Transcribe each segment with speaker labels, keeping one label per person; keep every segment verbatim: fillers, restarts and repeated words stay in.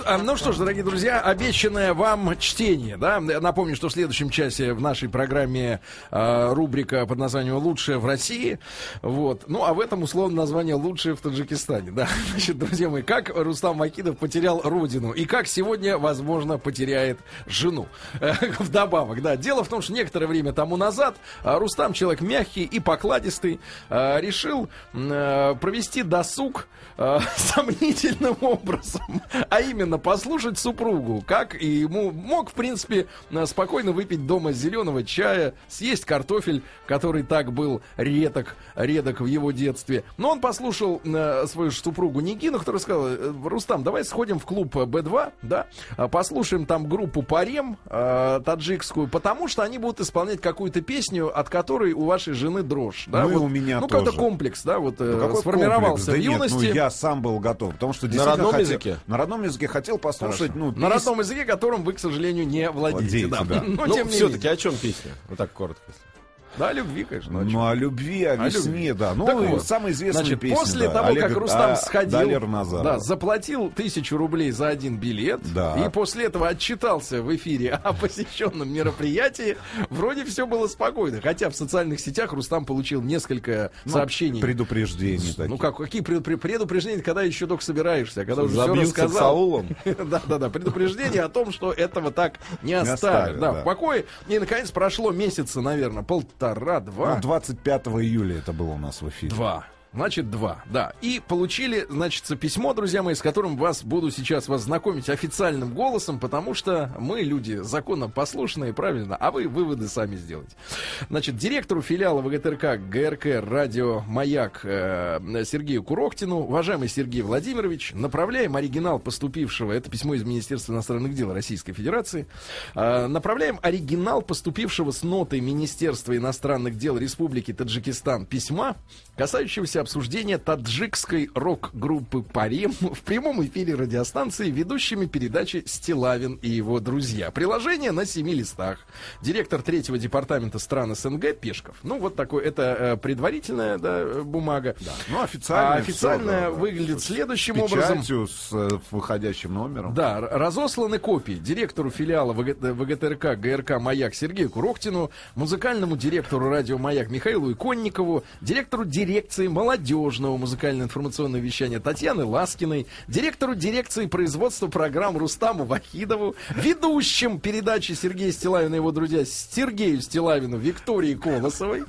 Speaker 1: ну что ж, дорогие друзья, обещанное вам чтение, да? Напомню, что в следующем часе в нашей программе э, рубрика под названием «Лучшее в России». Вот. Ну, а в этом условно название «Лучшее в Таджикистане». Да? Значит, друзья мои, как Рустам Вахидов потерял родину и как сегодня, возможно, потеряет жену. Э, вдобавок, да. Дело в том, что некоторое время тому назад э, Рустам, человек мягкий и покладистый, э, решил э, провести досуг э, сомнительным образом. А именно послушать супругу, как и ему мог, в принципе, спокойно выпить дома зеленого чая, съесть картофель, который так был редок, редок в его детстве. Но он послушал э, свою супругу Нигину, которая сказала: Рустам, давай сходим в клуб бэ два, да, послушаем там группу Парем э, таджикскую, потому что они будут исполнять какую-то песню, от которой у вашей жены дрожь. Да?
Speaker 2: Ну
Speaker 1: вот,
Speaker 2: и у меня
Speaker 1: ну,
Speaker 2: тоже.
Speaker 1: какой-то комплекс, да, вот
Speaker 2: ну,
Speaker 1: сформировался
Speaker 2: комплекс?
Speaker 1: в
Speaker 2: Да
Speaker 1: юности.
Speaker 2: Нет, ну, я сам был готов, потому что
Speaker 3: на родном
Speaker 2: хотел,
Speaker 3: языке?
Speaker 2: На родном языке хотел послушать, ну,
Speaker 1: на
Speaker 2: пес...
Speaker 1: родном языке, которым вы, к сожалению, не владеете.
Speaker 2: Владеете,
Speaker 1: Да.
Speaker 2: да.
Speaker 1: Но,
Speaker 3: Ну,
Speaker 1: тем не
Speaker 3: все-таки
Speaker 1: менее.
Speaker 3: о чем песня? Вот так коротко.
Speaker 1: Да, о любви, конечно. о
Speaker 2: Ну,
Speaker 1: чем?
Speaker 2: о любви, о
Speaker 1: О
Speaker 2: весне,
Speaker 1: любви.
Speaker 2: да. Ну,
Speaker 1: Так
Speaker 2: и
Speaker 1: вот,
Speaker 2: самая известная
Speaker 1: значит,
Speaker 2: песня.
Speaker 1: после
Speaker 2: да,
Speaker 1: того,
Speaker 2: Олега,
Speaker 1: как Рустам
Speaker 2: а,
Speaker 1: сходил,
Speaker 2: Далер Назаров.
Speaker 1: да, заплатил тысячу рублей за один билет,
Speaker 2: Да.
Speaker 1: и после этого отчитался в эфире о посещенном мероприятии, вроде все было спокойно. Хотя в социальных сетях Рустам получил несколько
Speaker 2: Ну,
Speaker 1: сообщений.
Speaker 2: предупреждений таких.
Speaker 1: Ну как, какие предупре- предупреждения, когда еще только собираешься, когда уже все
Speaker 3: Забьются к
Speaker 1: рассказал.
Speaker 3: Саулом.
Speaker 1: Да-да-да, предупреждение о том, что этого так не
Speaker 2: оставят,
Speaker 1: оставят. Да,
Speaker 2: да.
Speaker 1: в покое. И, наконец, прошло месяца, наверное, полтора-два.
Speaker 2: Ну, двадцать пятого июля это было у нас в эфире.
Speaker 1: Два. Значит, два, да. И получили, значит, письмо, друзья мои, с которым вас буду сейчас вас знакомить официальным голосом, потому что мы люди законопослушные, правильно, а вы выводы сами сделайте. Значит, директору филиала ВГТРК ГРК «Радио Маяк» э, Сергею Курохтину: уважаемый Сергей Владимирович, направляем оригинал поступившего, это письмо из Министерства иностранных дел Российской Федерации, э, направляем оригинал поступившего с нотой Министерства иностранных дел Республики Таджикистан письма, касающегося обсуждения таджикской рок-группы Парем в прямом эфире радиостанции ведущими передачи Стилавин и его друзья. Приложение на семи листах. Директор третьего департамента стран СНГ Пешков. Ну, вот такой, это э, предварительная, да, бумага.
Speaker 2: Да. Ну, официально.
Speaker 1: А официальная
Speaker 2: всё, да,
Speaker 1: выглядит
Speaker 2: с
Speaker 1: следующим
Speaker 2: печатью,
Speaker 1: образом.
Speaker 2: с э, выходящим номером.
Speaker 1: Да, разосланы копии директору филиала ВГ, ВГТРК ГРК «Маяк» Сергею Курохтину, музыкальному директору радио «Маяк» Михаилу Иконникову, директору дирекции молодежного музыкально-информационного вещания Татьяны Ласкиной, директору дирекции производства программ Рустаму Вахидову, ведущим передачи Сергея Стилавина и его друзья Сергею Стилавину, Виктории Колосовой,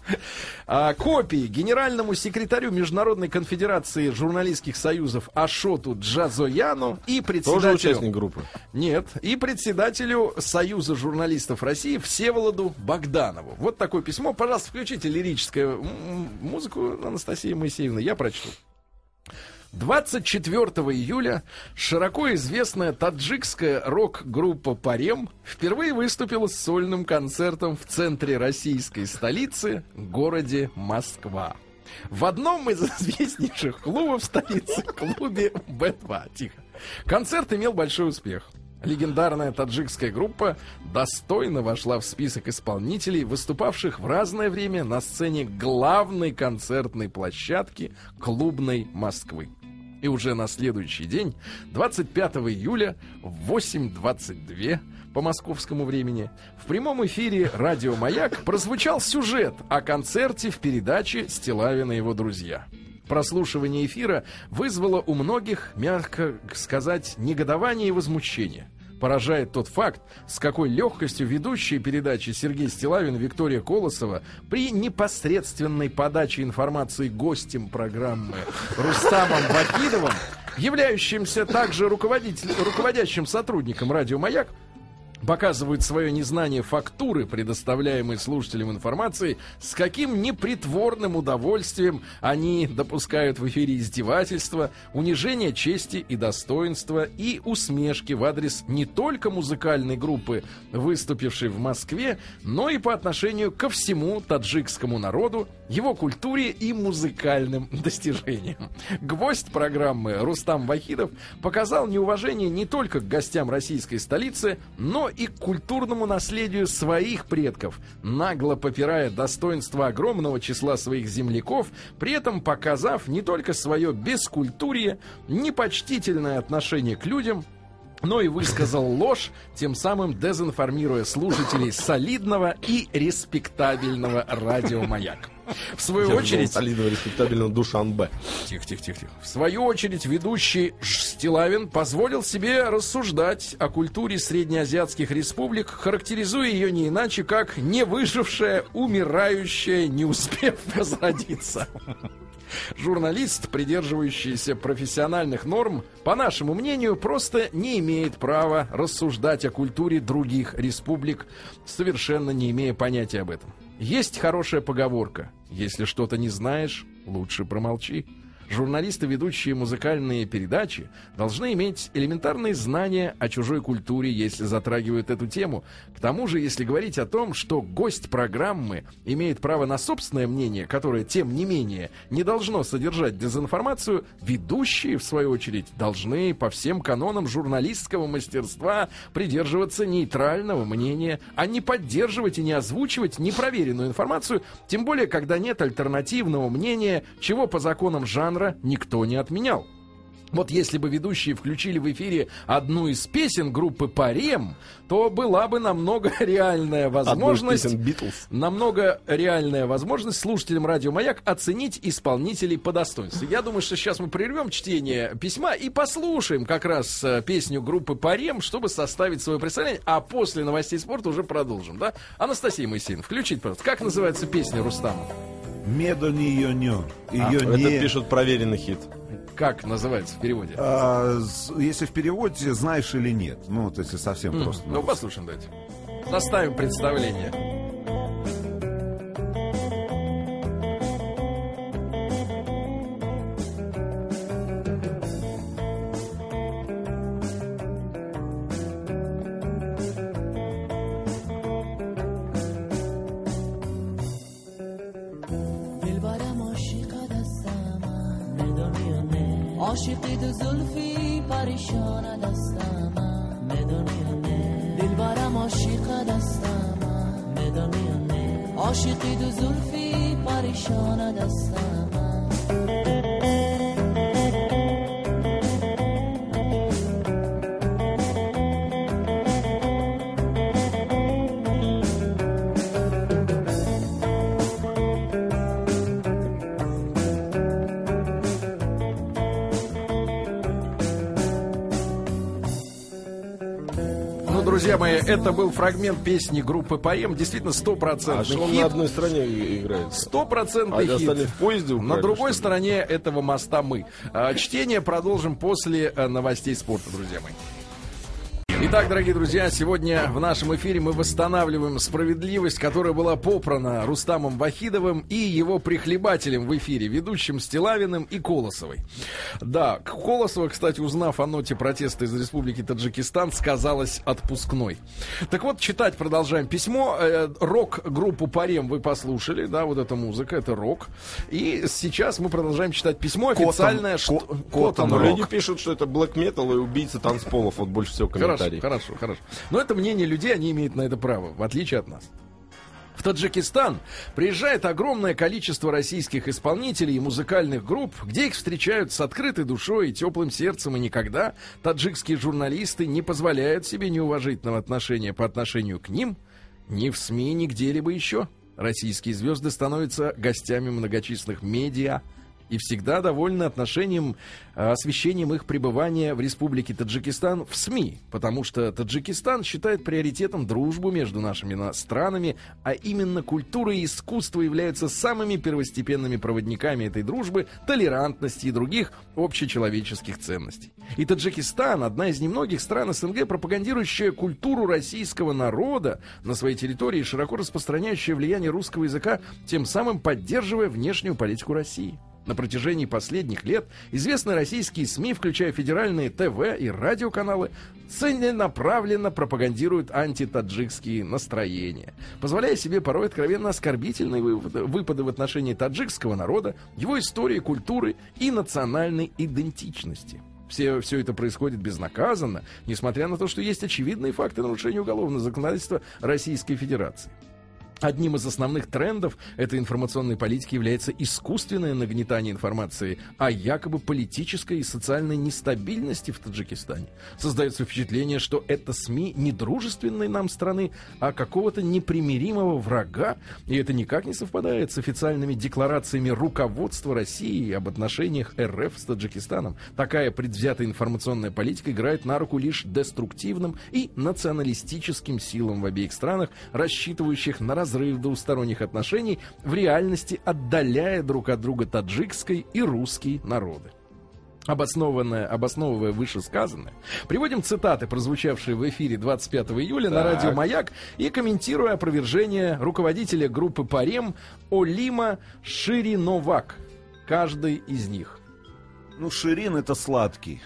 Speaker 1: а, копии генеральному секретарю Международной конфедерации журналистских союзов Ашоту Джазояну и председателю...
Speaker 3: Тоже участник группы?
Speaker 1: Нет. И председателю Союза журналистов России Всеволоду Богданову. Вот такое письмо. Пожалуйста, включите лирическую музыку, Анастасия Моисеевна, я прочту. двадцать четвёртого июля широко известная таджикская рок-группа Парем впервые выступила с сольным концертом в центре российской столицы, городе Москва. В одном из известнейших клубов столицы, клубе бэ два. Тихо. Концерт имел большой успех. Легендарная таджикская группа достойно вошла в список исполнителей, выступавших в разное время на сцене главной концертной площадки клубной Москвы. И уже на следующий день, двадцать пятого июля в восемь двадцать два по московскому времени, в прямом эфире радио «Маяк» прозвучал сюжет о концерте в передаче «Стилавин и его друзья». Прослушивание эфира вызвало у многих, мягко сказать, негодование и возмущение. Поражает тот факт, с какой легкостью ведущие передачи Сергей Стилавин и Виктория Колосова при непосредственной подаче информации гостем программы Рустамом Вахидовым, являющимся также руководитель, руководящим сотрудником радио «Маяк», показывают свое незнание фактуры, предоставляемой слушателям информации, с каким непритворным удовольствием они допускают в эфире издевательства, унижение чести и достоинства и усмешки в адрес не только музыкальной группы, выступившей в Москве, но и по отношению ко всему таджикскому народу, его культуре и музыкальным достижениям. Гвоздь программы Рустам Вахидов показал неуважение не только к гостям российской столицы, но и к культурному наследию своих предков, нагло попирая достоинство огромного числа своих земляков, при этом показав не только свое бескультурье, непочтительное отношение к людям, но и высказал ложь, тем самым дезинформируя слушателей солидного и респектабельного радио «Маяк». В свою
Speaker 3: Я
Speaker 1: очередь...
Speaker 3: солидного, респектабельного Душанбе.
Speaker 1: Тихо-тихо-тихо. В свою очередь ведущий Стилавин позволил себе рассуждать о культуре среднеазиатских республик, характеризуя ее не иначе, как не выжившая, умирающая, не успев возродиться. Журналист, придерживающийся профессиональных норм, по нашему мнению, просто не имеет права рассуждать о культуре других республик, совершенно не имея понятия об этом. Есть хорошая поговорка: если что-то не знаешь, лучше промолчи. Журналисты, ведущие музыкальные передачи, должны иметь элементарные знания о чужой культуре, если затрагивают эту тему. К тому же, если говорить о том, что гость программы имеет право на собственное мнение, которое, тем не менее, не должно содержать дезинформацию, ведущие, в свою очередь, должны по всем канонам журналистского мастерства придерживаться нейтрального мнения, а не поддерживать и не озвучивать непроверенную информацию, тем более, когда нет альтернативного мнения, чего по законам жанра никто не отменял. Вот если бы ведущие включили в эфире одну из песен группы «Парем», то была бы намного реальная возможность, намного реальная возможность слушателям радио «Маяк» оценить исполнителей по достоинству. Я думаю, что сейчас мы прервем чтение письма и послушаем как раз песню группы «Парем», чтобы составить свое представление, а после новостей спорта уже продолжим, да? Анастасия Моисеевна, включите, пожалуйста. Как называется песня Рустама?
Speaker 2: Медо не ее не. Ее
Speaker 3: А,
Speaker 2: не...
Speaker 3: Это пишут проверенный хит.
Speaker 1: Как называется в переводе?
Speaker 2: А, с- если в переводе знаешь или нет. Ну, вот если совсем
Speaker 1: М,
Speaker 2: просто.
Speaker 1: Ну, послушаем, давайте. Составим представление.
Speaker 4: دلبرم عاشقت هستم من میدونی یا نه عاشقی دو زلفی پریشانت هستم من میدونی یا نه دلبرم عاشقت هستم من میدونی یا نه عاشقی دو زلفی پریشانت هستم من
Speaker 1: Ну, друзья мои, это был фрагмент песни группы «Поем». Действительно,
Speaker 3: А
Speaker 1: стопроцентный
Speaker 3: что он
Speaker 1: хит.
Speaker 3: на одной стороне и- играет?
Speaker 1: Стопроцентный
Speaker 3: А
Speaker 1: хит.
Speaker 3: остальные в поезде
Speaker 1: На
Speaker 3: украли,
Speaker 1: другой
Speaker 3: что ли?
Speaker 1: стороне этого моста мы. А, чтение продолжим после а, новостей спорта, друзья мои. Итак, дорогие друзья, сегодня в нашем эфире мы восстанавливаем справедливость, которая была попрана Рустамом Вахидовым и его прихлебателем в эфире, ведущим Стилавиным и Колосовой. Да, Колосова, кстати, узнав о ноте протеста из Республики Таджикистан, сказалась отпускной. Так вот, читать продолжаем письмо. Э, рок-группу «Парем» вы послушали, да, вот эта музыка, это рок. И сейчас мы продолжаем читать письмо официальное. что...
Speaker 2: ко-
Speaker 1: Коттон
Speaker 2: Коттон
Speaker 3: Но
Speaker 1: Рок.
Speaker 3: люди пишут, что это блэк метал и убийцы танцполов. Вот больше всего комментариев.
Speaker 1: Хорошо, хорошо, хорошо. Но это мнение людей, они имеют на это право, в отличие от нас. В Таджикистан приезжает огромное количество российских исполнителей и музыкальных групп, где их встречают с открытой душой и теплым сердцем, и никогда таджикские журналисты не позволяют себе неуважительного отношения по отношению к ним ни в СМИ, ни где-либо еще. Российские звезды становятся гостями многочисленных медиа и всегда довольны отношением, э, освещением их пребывания в Республике Таджикистан в СМИ, потому что Таджикистан считает приоритетом дружбу между нашими на- странами, а именно культура и искусство являются самыми первостепенными проводниками этой дружбы, толерантности и других общечеловеческих ценностей. И Таджикистан — одна из немногих стран СНГ, пропагандирующая культуру российского народа на своей территории, широко распространяющая влияние русского языка, тем самым поддерживая внешнюю политику России. На протяжении последних лет известные российские СМИ, включая федеральные ТВ и радиоканалы, целенаправленно пропагандируют антитаджикские настроения, позволяя себе порой откровенно оскорбительные выводы- выпады в отношении таджикского народа, его истории, культуры и национальной идентичности. Все, все это происходит безнаказанно, несмотря на то, что есть очевидные факты нарушения уголовного законодательства Российской Федерации. Одним из основных трендов этой информационной политики является искусственное нагнетание информации о якобы политической и социальной нестабильности в Таджикистане. Создается впечатление, что это СМИ не дружественной нам страны, а какого-то непримиримого врага, и это никак не совпадает с официальными декларациями руководства России об отношениях РФ с Таджикистаном. Такая предвзятая информационная политика играет на руку лишь деструктивным и националистическим силам в обеих странах, рассчитывающих на разрыв двусторонних отношений, в реальности отдаляя друг от друга таджикский и русский народы. Обоснованное, обосновывая вышесказанное, приводим цитаты, прозвучавшие в эфире двадцать пятого июля на радио «Маяк», и комментируя опровержение руководителя группы «Парем» Олима Шириновак. Каждый из них.
Speaker 2: Ну, Ширин — это сладкий.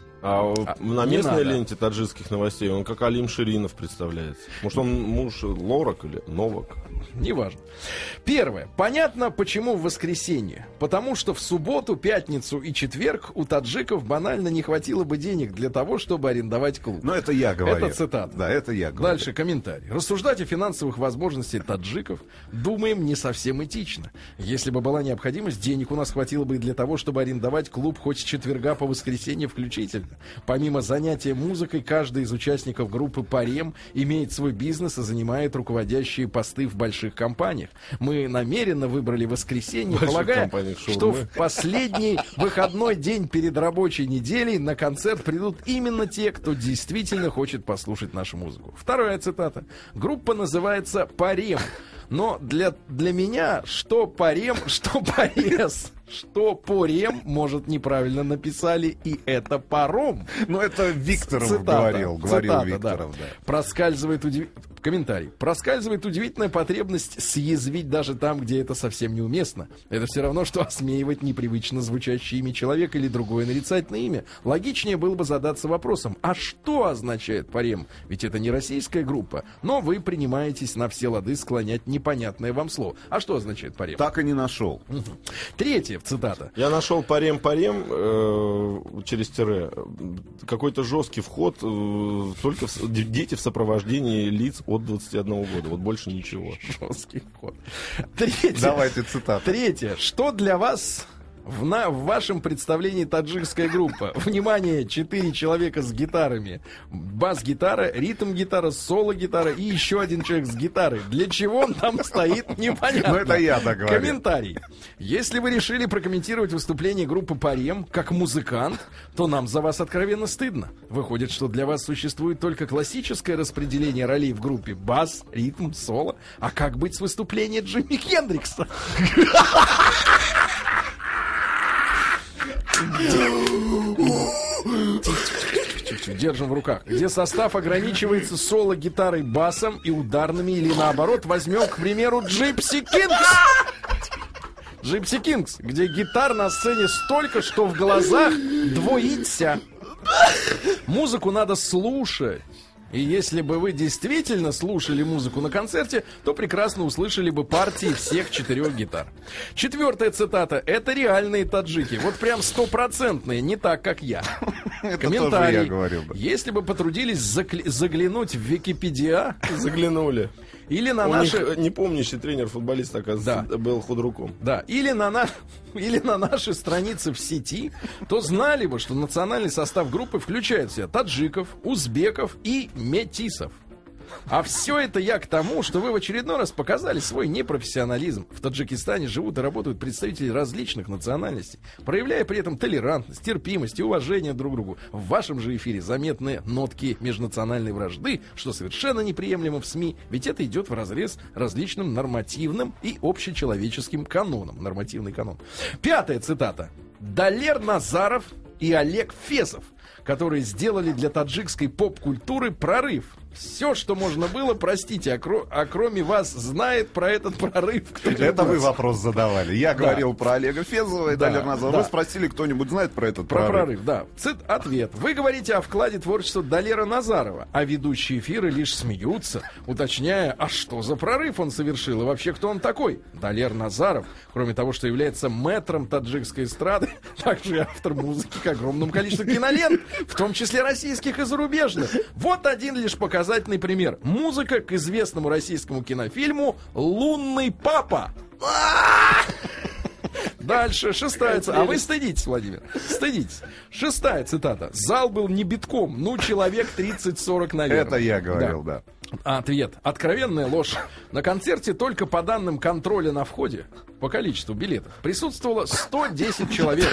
Speaker 3: А,
Speaker 1: А,
Speaker 3: на
Speaker 1: не
Speaker 3: местной
Speaker 1: надо.
Speaker 3: ленте таджикских новостей он как Алим Ширинов представляется. Может, он муж Лорак или Новак?
Speaker 1: Неважно. Первое. Понятно, почему в воскресенье. Потому что в субботу, пятницу и четверг у таджиков банально не хватило бы денег для того, чтобы арендовать клуб.
Speaker 2: Но это я говорю.
Speaker 1: Это цитата.
Speaker 2: Да, это я говорю.
Speaker 1: Дальше комментарий. Рассуждать о финансовых возможностях таджиков, думаем, не совсем этично. Если бы была необходимость, денег у нас хватило бы и для того, чтобы арендовать клуб хоть с четверга по воскресенье включительно. Помимо занятия музыкой, каждый из участников группы «Парем» имеет свой бизнес и занимает руководящие посты в больших компаниях. Мы намеренно выбрали воскресенье,
Speaker 3: Больших
Speaker 1: полагая,
Speaker 3: компаниях
Speaker 1: что
Speaker 3: шаурмы.
Speaker 1: в последний выходной день перед рабочей неделей на концерт придут именно те, кто действительно хочет послушать нашу музыку. Вторая цитата. Группа называется «Парем». Но для, для меня что парем, что порез, что порем, может, неправильно написали, и это паром.
Speaker 2: Ну, это Викторов
Speaker 1: Цитата,
Speaker 2: говорил, говорил
Speaker 1: цитата,
Speaker 2: Викторов,
Speaker 1: да.
Speaker 2: да.
Speaker 1: Проскальзывает удив... Комментарий. Проскальзывает удивительная потребность съязвить даже там, где это совсем неуместно. Это все равно, что осмеивать непривычно звучащее имя человека или другое нарицательное имя. Логичнее было бы задаться вопросом, а что означает парем? Ведь это не российская группа, но вы принимаетесь на все лады склонять непонятное вам слово. А что означает парем?
Speaker 2: Так и не нашел.
Speaker 1: Третье, цитата.
Speaker 3: Я нашел парем-парем э, через тире. Какой-то жесткий вход, э, только в, д- дети в сопровождении лиц от двадцати одного года. Вот больше ничего.
Speaker 1: Жесткий вход. Третье.
Speaker 2: Давайте цитату.
Speaker 1: Третье. Что для вас в, на, в вашем представлении таджикская группа? Внимание, четыре человека с гитарами. Бас-гитара, ритм-гитара, соло-гитара и еще один человек с гитарой. Для чего он там стоит, непонятно.
Speaker 2: Ну, это я так говорю.
Speaker 1: Комментарий. Если вы решили прокомментировать выступление группы «Парем» как музыкант, то нам за вас откровенно стыдно. Выходит, что для вас существует только классическое распределение ролей в группе: бас, ритм, соло. А как быть с выступлением Джимми Хендрикса? Держим в руках. Где состав ограничивается соло, гитарой, басом и ударными, или наоборот, возьмем, к примеру, Джипси Кингс. Джипси Кингс, где гитар на сцене столько, что в глазах двоится. Музыку надо слушать. И если бы вы действительно слушали музыку на концерте, то прекрасно услышали бы партии всех четырех гитар. Четвертая цитата. Это реальные таджики. Вот прям стопроцентные, не так, как я.
Speaker 2: Это
Speaker 1: Комментарий.
Speaker 2: тоже я говорил бы.
Speaker 1: Если бы потрудились закли- заглянуть в Википедия
Speaker 3: Заглянули.
Speaker 1: или на
Speaker 3: У
Speaker 1: наши...
Speaker 3: них непомнящий тренер-футболист, оказывается,
Speaker 1: Да.
Speaker 3: был худруком.
Speaker 1: Да, или на, на... или на наши страницы в сети, то знали бы, что национальный состав группы включает в себя таджиков, узбеков и метисов. А все это я к тому, что вы в очередной раз показали свой непрофессионализм. В Таджикистане живут и работают представители различных национальностей, проявляя при этом толерантность, терпимость и уважение друг к другу. В вашем же эфире заметны нотки межнациональной вражды, что совершенно неприемлемо в СМИ, ведь это идет вразрез различным нормативным и общечеловеческим канонам. Нормативный канон. Пятая цитата. Далер Назаров и Олег Фесов, которые сделали для таджикской поп-культуры прорыв. Все, что можно было, простите, а, кро- а кроме вас знает про этот прорыв кто-нибудь?
Speaker 2: Это вы вопрос задавали. Я
Speaker 1: Да.
Speaker 2: говорил про Олега Фезова и
Speaker 1: Да,
Speaker 2: Далер Назарова.
Speaker 1: да.
Speaker 2: Вы спросили, кто-нибудь знает про этот
Speaker 1: Про
Speaker 2: прорыв?
Speaker 1: прорыв, да. Цит, ответ. Вы говорите о вкладе творчества Далера Назарова, а ведущие эфиры лишь смеются, уточняя, а что за прорыв он совершил и вообще кто он такой. Далер Назаров, кроме того, что является мэтром таджикской эстрады, также и автор музыки к огромному количеству кинолент. легенд, в том числе российских и зарубежных. Вот один лишь показательный пример. Музыка к известному российскому кинофильму «Лунный папа». Дальше, шестая цитата. А вы стыдитесь, Владимир, стыдитесь. Шестая цитата. Зал был не битком, ну, человек тридцать-сорок, наверное.
Speaker 2: Это я говорил, да.
Speaker 1: да. Ответ. Откровенная ложь. На концерте только по данным контроля на входе, по количеству билетов, присутствовало сто десять человек.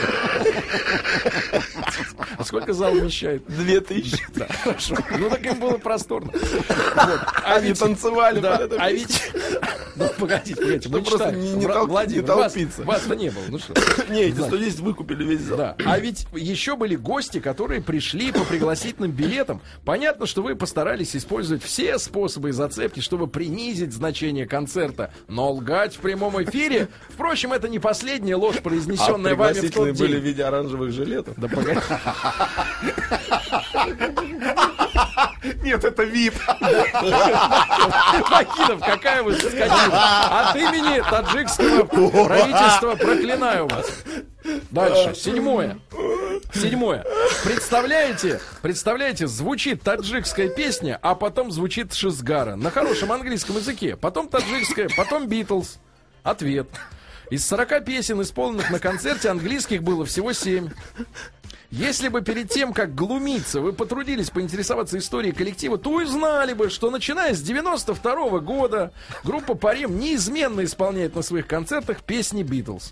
Speaker 1: А сколько зал вмещает?
Speaker 3: Две тысячи.
Speaker 1: Да, хорошо. Ну, так им было просторно.
Speaker 3: А они танцевали.
Speaker 1: Да, а ведь... Ну, погодите, погодите, мы
Speaker 3: просто
Speaker 1: читаем.
Speaker 3: не, не,
Speaker 1: Вра-
Speaker 3: тол-
Speaker 1: Владимир,
Speaker 3: не толпиться.
Speaker 1: Вас, вас-то не было, ну что?
Speaker 3: Не, эти сто десять выкупили весь зал.
Speaker 1: Да. А ведь еще были гости, которые пришли по пригласительным билетам. Понятно, что вы постарались использовать все способы и зацепки, чтобы принизить значение концерта. Но лгать в прямом эфире, впрочем, это не последняя ложь, произнесенная
Speaker 3: а
Speaker 1: вами в тот
Speaker 3: пригласительные
Speaker 1: день.
Speaker 3: были в виде оранжевых жилетов.
Speaker 1: Да погоди.
Speaker 2: Нет, это вип.
Speaker 1: Вахидов, какая вы скотина. От имени таджикского правительства проклинаю вас. Дальше, седьмое. Седьмое. Представляете, представляете, звучит таджикская песня, а потом звучит Шизгара на хорошем английском языке. Потом таджикская, потом Битлз. Ответ. Из сорока песен, исполненных на концерте, английских было всего семь. Если бы перед тем, как глумиться, вы потрудились поинтересоваться историей коллектива, то узнали бы, что начиная с девяносто второго года группа «Парем» неизменно исполняет на своих концертах песни «Битлз».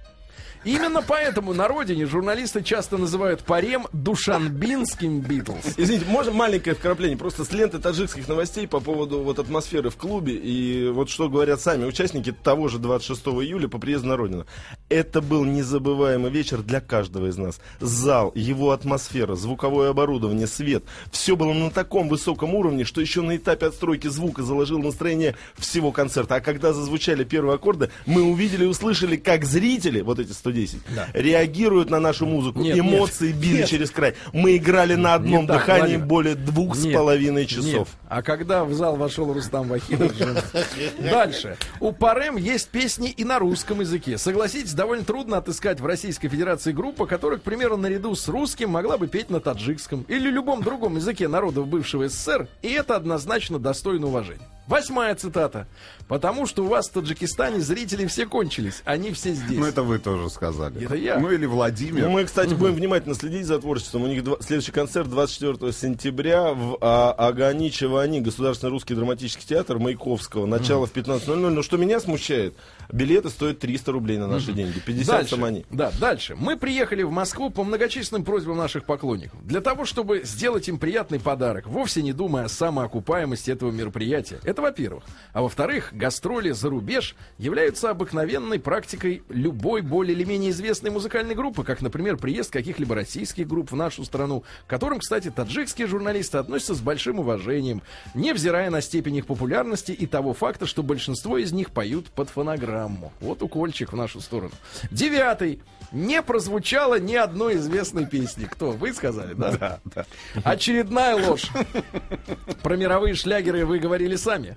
Speaker 1: Именно поэтому на родине журналисты часто называют «Парем» душанбинским «Битлз».
Speaker 3: Извините, можно маленькое вкрапление? Просто с ленты таджикских новостей по поводу вот атмосферы в клубе и вот что говорят сами участники того же двадцать шестого июля по приезду на родину. Это был незабываемый вечер для каждого из нас. Зал, его атмосфера, звуковое оборудование, свет. Все было на таком высоком уровне, что еще на этапе отстройки звука заложил настроение всего концерта. А когда зазвучали первые аккорды, мы увидели и услышали, как зрители, вот эти сто десять,
Speaker 1: Да.
Speaker 3: реагируют на нашу музыку.
Speaker 1: Нет,
Speaker 3: Эмоции
Speaker 1: нет,
Speaker 3: били
Speaker 1: нет.
Speaker 3: через край. Мы играли на одном
Speaker 1: Не так,
Speaker 3: дыхании
Speaker 1: Владимир.
Speaker 3: более двух с
Speaker 1: Нет,
Speaker 3: половиной
Speaker 1: нет.
Speaker 3: часов.
Speaker 1: А когда в зал вошел Рустам Вахидов... Дальше. У «Парем» есть песни и на русском языке. Согласитесь, довольно трудно отыскать в Российской Федерации группу, которая, к примеру, наряду с русским могла бы петь на таджикском или любом другом языке народов бывшего СССР, и это однозначно достойно уважения. Восьмая цитата. «Потому что у вас в Таджикистане зрители все кончились, они все здесь».
Speaker 2: Ну, это вы тоже сказали.
Speaker 1: Это я.
Speaker 2: Ну, или Владимир.
Speaker 3: Ну, мы, кстати, будем внимательно следить за творчеством. У них два- следующий концерт двадцать четвёртого сентября в а, Агани Чавани, Государственный русский драматический театр Маяковского. Начало в пятнадцать ноль ноль. Но что меня смущает, билеты стоят триста рублей на наши деньги. пятьдесят
Speaker 1: Дальше,
Speaker 3: самани.
Speaker 1: да, дальше. Мы приехали в Москву по многочисленным просьбам наших поклонников. Для того, чтобы сделать им приятный подарок, вовсе не думая о самоокупаемости этого мероприятия. Это во-первых. А во-вторых, гастроли за рубеж являются обыкновенной практикой любой более или менее известной музыкальной группы, как, например, приезд каких-либо российских групп в нашу страну, к которым, кстати, таджикские журналисты относятся с большим уважением, невзирая на степень их популярности и того факта, что большинство из них поют под фонограмму. Вот укольчик в нашу сторону. Девятый. Не прозвучало ни одной известной песни. Кто? Вы сказали, да?
Speaker 2: Да, да.
Speaker 1: Очередная ложь. Про мировые шлягеры вы говорили сами.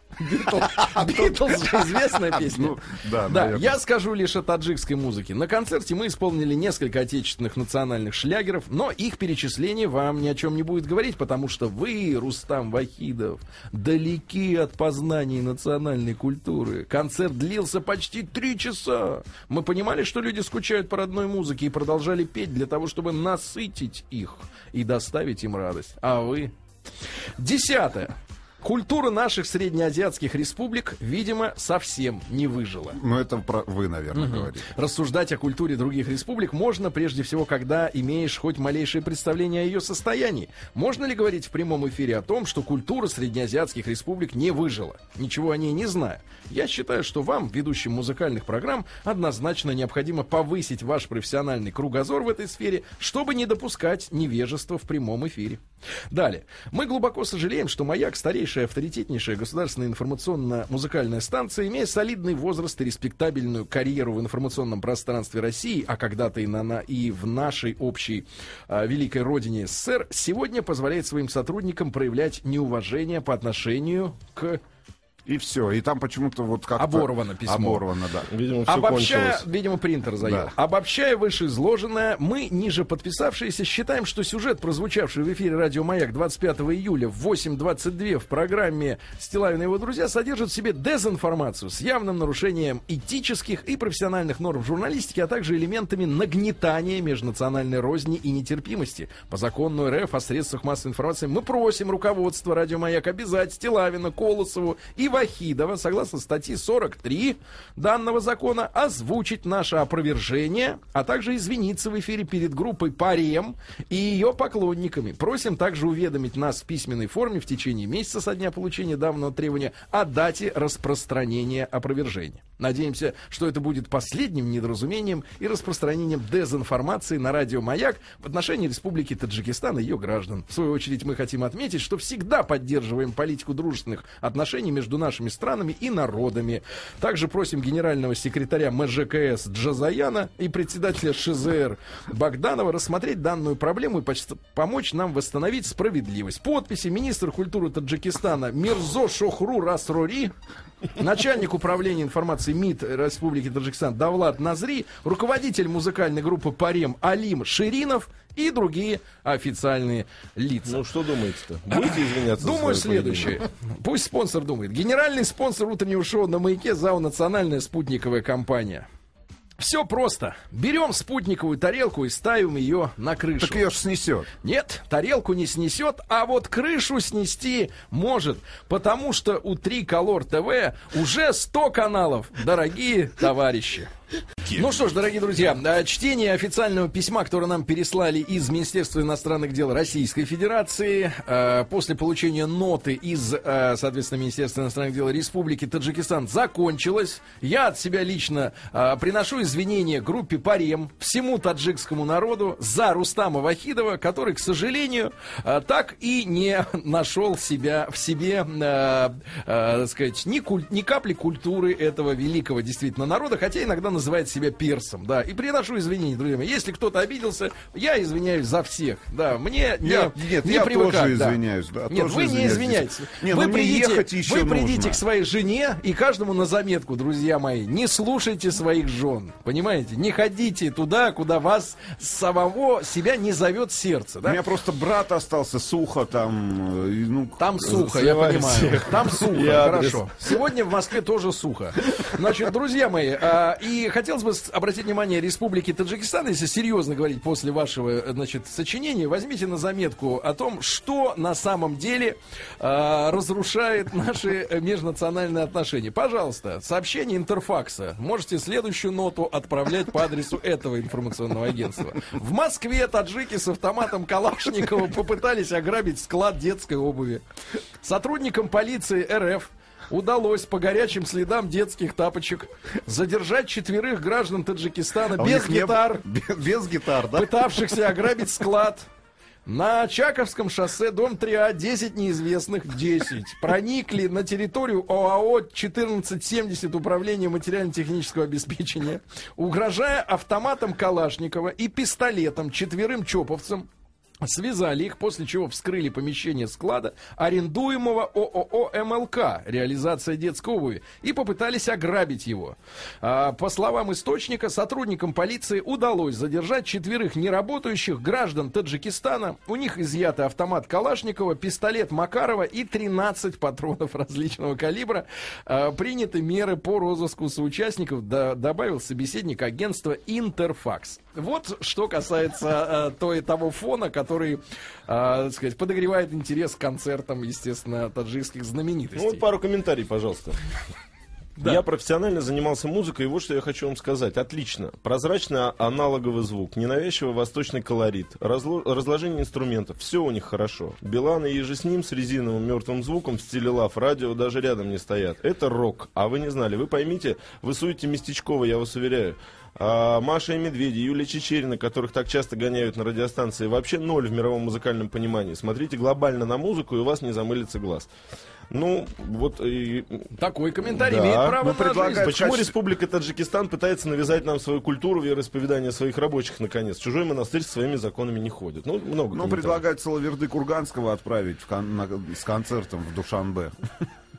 Speaker 1: Битлз же известная песня.
Speaker 2: Ну, да,
Speaker 1: Да,
Speaker 2: наверное.
Speaker 1: я скажу лишь о таджикской музыке. На концерте мы исполнили несколько отечественных национальных шлягеров, но их перечисление вам ни о чем не будет говорить, потому что вы, Рустам Вахидов, далеки от познания национальной культуры. Концерт длился почти три часа. Мы понимали, что люди скучают по родной музыке и продолжали петь для того, чтобы насытить их и доставить им радость. А вы? Десятое. Культура наших среднеазиатских республик, видимо, совсем не выжила.
Speaker 2: Ну, это про вы, наверное, говорите.
Speaker 1: Рассуждать о культуре других республик можно прежде всего, когда имеешь хоть малейшее представление о ее состоянии. Можно ли говорить в прямом эфире о том, что культура среднеазиатских республик не выжила, ничего о ней не зная? Я считаю, что вам, ведущим музыкальных программ, однозначно необходимо повысить ваш профессиональный кругозор в этой сфере, чтобы не допускать невежества в прямом эфире. Далее. Мы глубоко сожалеем, что «Маяк», старейшая, авторитетнейшая государственная информационно-музыкальная станция, имея солидный возраст и респектабельную карьеру в информационном пространстве России, а когда-то и, на, на, и в нашей общей а, великой родине СССР, сегодня позволяет своим сотрудникам проявлять неуважение по отношению к
Speaker 2: И все. И там почему-то вот как-то...
Speaker 1: Оборвано письмо.
Speaker 2: Оборвано, да.
Speaker 3: Видимо, все
Speaker 1: Обобщая,
Speaker 3: кончилось.
Speaker 1: видимо, принтер заел.
Speaker 2: Да.
Speaker 1: Обобщая вышеизложенное, мы, ниже подписавшиеся, считаем, что сюжет, прозвучавший в эфире «Радио Маяк» двадцать пятого июля в восемь двадцать два в программе «Стилавин и его друзья» содержит в себе дезинформацию с явным нарушением этических и профессиональных норм журналистики, а также элементами нагнетания межнациональной розни и нетерпимости. По закону РФ о средствах массовой информации мы просим руководство «Радио Маяк» обязать Стилавина, Колосову и Вахидова, согласно статьи сорок три данного закона, озвучить наше опровержение, а также извиниться в эфире перед группой «Парем» и ее поклонниками. Просим также уведомить нас в письменной форме в течение месяца со дня получения данного требования о дате распространения опровержения. Надеемся, что это будет последним недоразумением и распространением дезинформации на радио «Маяк» в отношении Республики Таджикистан и ее граждан. В свою очередь мы хотим отметить, что всегда поддерживаем политику дружественных отношений между нашими странами и народами. Также просим генерального секретаря эм жэ ка эс Джазаяна и председателя ш зэ эр Богданова рассмотреть данную проблему и поч- помочь нам восстановить справедливость. Подписи: министр культуры Таджикистана Мирзо Шохру Расрори, начальник управления информации МИД Республики Таджикистан Давлат Назри, руководитель музыкальной группы «Парем» Алим Ширинов и другие официальные лица.
Speaker 3: Ну, что думаете-то? Будете извиняться? за
Speaker 1: Думаю,
Speaker 3: свое
Speaker 1: следующее.
Speaker 3: поведение?
Speaker 1: Пусть спонсор думает. Генеральный спонсор утреннего шоу на «Маяке» ЗАО «Национальная спутниковая компания». Все просто. Берем спутниковую тарелку и ставим ее на крышу.
Speaker 2: Так ее ж снесет.
Speaker 1: Нет, тарелку не снесет, а вот крышу снести может, потому что у Триколор ТВ уже сто каналов, дорогие товарищи. Ну что ж, дорогие друзья, чтение официального письма, которое нам переслали из Министерства иностранных дел Российской Федерации, после получения ноты из, соответственно, Министерства иностранных дел Республики Таджикистан, закончилось. Я от себя лично приношу извинения группе «Парем», всему таджикскому народу за Рустама Вахидова, который, к сожалению, так и не нашел себя в себе, так сказать, ни, куль- ни капли культуры этого великого действительно народа, хотя иногда называет себя персом, да, и приношу извинения, друзья мои. Если кто-то обиделся, я извиняюсь за всех, да, мне не,
Speaker 2: Я, нет,
Speaker 1: не
Speaker 2: я
Speaker 1: привыкать,
Speaker 2: тоже
Speaker 1: да.
Speaker 2: извиняюсь, да.
Speaker 1: Нет,
Speaker 2: тоже
Speaker 1: вы не извиняйтесь.
Speaker 2: Не,
Speaker 1: вы
Speaker 2: ну,
Speaker 1: придите,
Speaker 2: ехать еще
Speaker 1: вы придите
Speaker 2: нужно.
Speaker 1: к своей жене и каждому на заметку, друзья мои, не слушайте своих жен, понимаете? Не ходите туда, куда вас самого себя не зовет сердце,
Speaker 2: У
Speaker 1: да?
Speaker 2: меня просто брат остался, сухо там. и, Ну,
Speaker 1: Там сухо, я
Speaker 3: Сливайте.
Speaker 1: понимаю. Там сухо,
Speaker 3: И адрес.
Speaker 1: хорошо. Сегодня в Москве тоже сухо. Значит, друзья мои, а, и хотелось бы с- обратить внимание Республики Таджикистан, если серьезно говорить после вашего, значит, сочинения, возьмите на заметку о том, что на самом деле а, разрушает наши межнациональные отношения. Пожалуйста, сообщение Интерфакса. Можете следующую ноту отправлять по адресу этого информационного агентства. В Москве таджики с автоматом Калашникова попытались ограбить склад детской обуви. Сотрудникам полиции эр эф удалось по горячим следам детских тапочек задержать четверых граждан Таджикистана
Speaker 2: а у
Speaker 1: без
Speaker 2: них не
Speaker 1: гитар,
Speaker 2: б- Без, без гитар, да?
Speaker 1: пытавшихся ограбить склад. На Чаковском шоссе, дом три А, десять неизвестных, десять. Проникли на территорию ОАО четырнадцать семьдесят Управления материально-технического обеспечения, угрожая автоматом Калашникова и пистолетом четверым чоповцам. Связали их, после чего вскрыли помещение склада, арендуемого ООО эм эл ка, реализация детской обуви, и попытались ограбить его. А, по словам источника, сотрудникам полиции удалось задержать четверых неработающих граждан Таджикистана. У них изъяты автомат Калашникова, пистолет Макарова и тринадцать патронов различного калибра. А, приняты меры по розыску соучастников, да, добавил собеседник агентства Интерфакс. Вот что касается а, той, того фона, который, а, так сказать, подогревает интерес к концертам, естественно, таджикских знаменитостей.
Speaker 3: Ну, вот пару комментариев, пожалуйста.
Speaker 1: Да.
Speaker 3: Я профессионально занимался музыкой, и вот что я хочу вам сказать. Отлично. Прозрачный аналоговый звук, ненавязчивый восточный колорит, разло- разложение инструментов. Все у них хорошо. Билан и еже с ним с резиновым мертвым звуком в стиле лав радио даже рядом не стоят. Это рок. А вы не знали. Вы поймите, вы суете местечково, я вас уверяю. А Маша и Медведи, Юлия Чичерина, которых так часто гоняют на радиостанции, вообще ноль в мировом музыкальном понимании. Смотрите глобально на музыку, и у вас не замылится глаз. Ну, вот и...
Speaker 1: Такой комментарий
Speaker 3: Да.
Speaker 1: имеет право
Speaker 2: Мы
Speaker 1: на
Speaker 2: предлагаем-
Speaker 1: жизнь.
Speaker 3: Почему
Speaker 2: качестве-
Speaker 3: Республика Таджикистан пытается навязать нам свою культуру, вероисповедание своих рабочих, наконец? Чужой монастырь со своими законами не ходит. Ну, много
Speaker 2: Ну,
Speaker 3: комментариев.
Speaker 2: предлагают Салаверды Курганского отправить в кон- на- с концертом в Душанбе.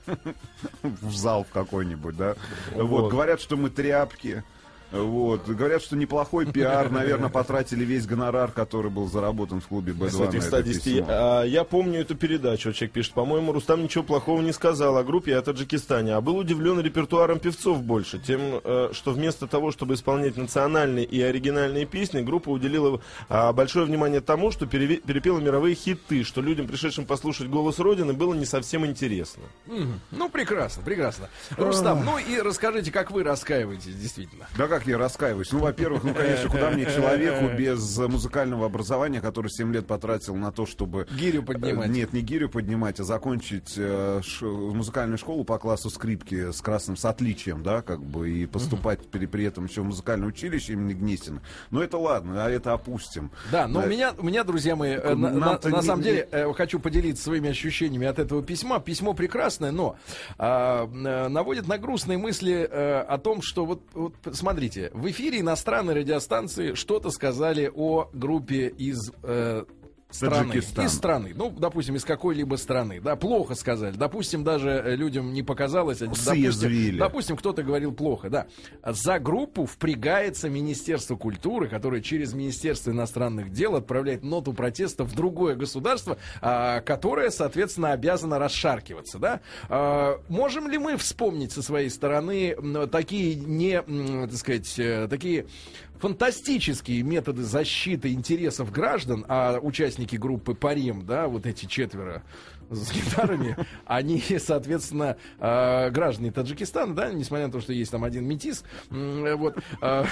Speaker 2: в зал в какой-нибудь, да.
Speaker 3: Вот.
Speaker 2: Вот, говорят, что мы тряпки. Вот. Говорят, что неплохой пиар, наверное, потратили весь гонорар, который был заработан в клубе Бэ два.
Speaker 3: Кстати, кстати, Сти, а, я помню эту передачу. Вот человек пишет, по-моему, Рустам ничего плохого не сказал о группе и о Таджикистане, а был удивлен репертуаром певцов больше, тем, э, что вместо того, чтобы исполнять национальные и оригинальные песни, группа уделила а, большое внимание тому, что переве- перепела мировые хиты, что людям, пришедшим послушать «Голос Родины», было не совсем интересно.
Speaker 1: Мгм. Ну, прекрасно, прекрасно. Рустам, ну и расскажите, как вы раскаиваетесь, действительно.
Speaker 2: Да как я раскаиваюсь? Ну, во-первых, ну, конечно, куда мне человеку без музыкального образования, который семь лет потратил на то, чтобы...
Speaker 1: Гирю поднимать.
Speaker 2: Э, Нет, не гирю поднимать, а закончить э, ш- музыкальную школу по классу скрипки с красным, с отличием, да, как бы, и поступать при, при этом еще в музыкальное училище имени Гнесина. Но это ладно, а это опустим.
Speaker 1: Да, но
Speaker 2: Да.
Speaker 1: у меня, у меня, друзья мои, э, на, на-
Speaker 2: Нам-то
Speaker 1: на
Speaker 2: не-
Speaker 1: самом
Speaker 2: не-
Speaker 1: деле, э, хочу поделиться своими ощущениями от этого письма. Письмо прекрасное, но а, э, наводит на грустные мысли э, о том, что вот, вот смотрите, в эфире иностранной радиостанции что-то сказали о группе из э, страны.
Speaker 2: Таджикистан.
Speaker 1: Из страны. Ну, допустим, из какой-либо страны. Да, плохо сказали. Допустим, даже э, людям не показалось. а, Допустим,
Speaker 2: Съязвили.
Speaker 1: допустим, кто-то говорил плохо, да. За группу впрягается Министерство культуры, которое через Министерство иностранных дел отправляет ноту протеста в другое государство, а, которое, соответственно, обязано расшаркиваться, да. А, можем ли мы вспомнить со своей стороны м, такие не, м, так сказать, э, такие фантастические методы защиты интересов граждан, а участники группы Парим, да, вот эти четверо с гитарами, они, соответственно, э, граждане Таджикистана, да, несмотря на то, что есть там один метис, м, вот, э,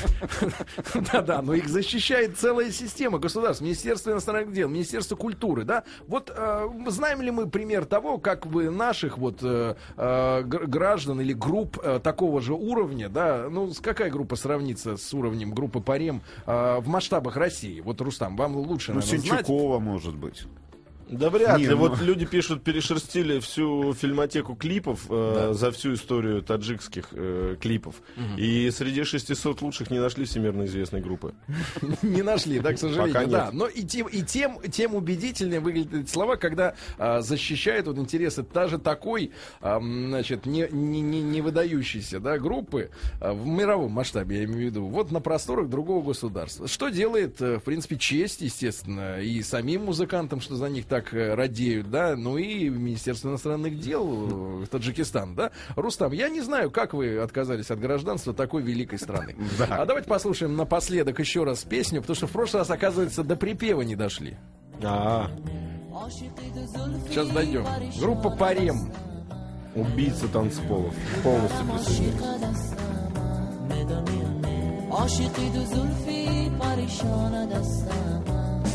Speaker 1: да-да, но их защищает целая система государств, Министерство иностранных дел, Министерство культуры, да, вот э, знаем ли мы пример того, как бы наших вот э, э, г- граждан или групп э, такого же уровня, да, ну, с- какая группа сравнится с уровнем группы Парем э, в масштабах России? Вот, Рустам, вам лучше,
Speaker 2: Ну,
Speaker 1: наверное, знать.
Speaker 2: Сенчукова, может быть.
Speaker 3: Да вряд
Speaker 2: Не,
Speaker 3: ли.
Speaker 2: ну-
Speaker 3: Вот люди пишут, перешерстили всю фильмотеку клипов э, за всю историю таджикских э, клипов. И среди шестисот лучших не нашли всемирно известной группы.
Speaker 1: Не нашли, да, к сожалению,
Speaker 3: Пока
Speaker 1: да.
Speaker 3: нет.
Speaker 1: Но и тем, и тем, тем убедительнее выглядят эти слова, когда а, защищает вот интересы даже такой, а, м, значит, не, не, не, не выдающейся, да, группы а, в мировом масштабе, я имею в виду, вот на просторах другого государства. Что делает, э, в принципе, честь, естественно, и самим музыкантам, что за них так э, радеют, да, ну и Министерство иностранных дел э, Таджикистана, да. Рустам, я не знаю, как вы отказались от гражданства такой великой страны. А давайте послушаем напоследок еще раз песню, потому что в прошлый раз, оказывается, до припева не дошли.
Speaker 3: А,
Speaker 1: Сейчас дойдем. Группа Парем.
Speaker 3: убийца танцполов. Полностью присоединяюсь.
Speaker 4: عاشقی دو زلفی پریشان دستم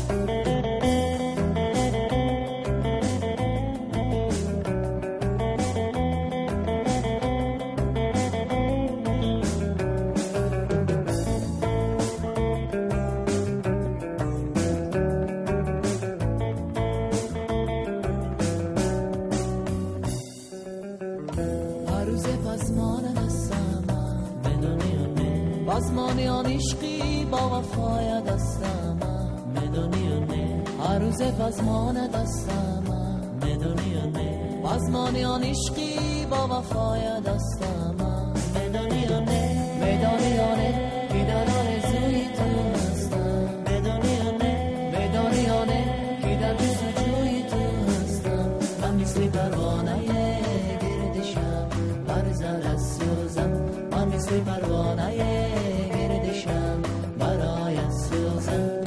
Speaker 4: هر روز پسمان دستم بدونی و نه بازمانی آن عشقی با وفای دستم بدونی و نه هر روز پسمان دستم بدونی و نه بازمانی آن عشقی با وفای دستم بدونی و نه بدونی و نه که در آرزوی تو هستم بدونی و نه بدونی و نه که در جستجوی تو هستم من مثل پروانه گردشم بر زر از سوزم من مثل پروانه گردشم برای سوزم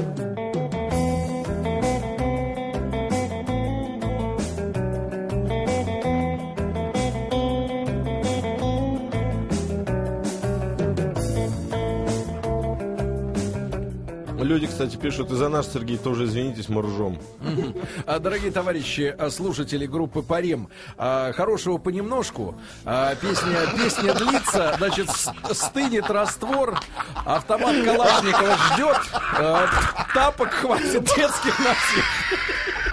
Speaker 3: Люди, кстати, пишут, и за наш, Сергей, тоже извинитесь, мы ржем.
Speaker 1: А, Дорогие товарищи, а, слушатели группы Парем, а, хорошего понемножку. А, Песня, песня длится, значит, с- стынет раствор, автомат Калашникова ждет, а, тапок хватит детских на всех.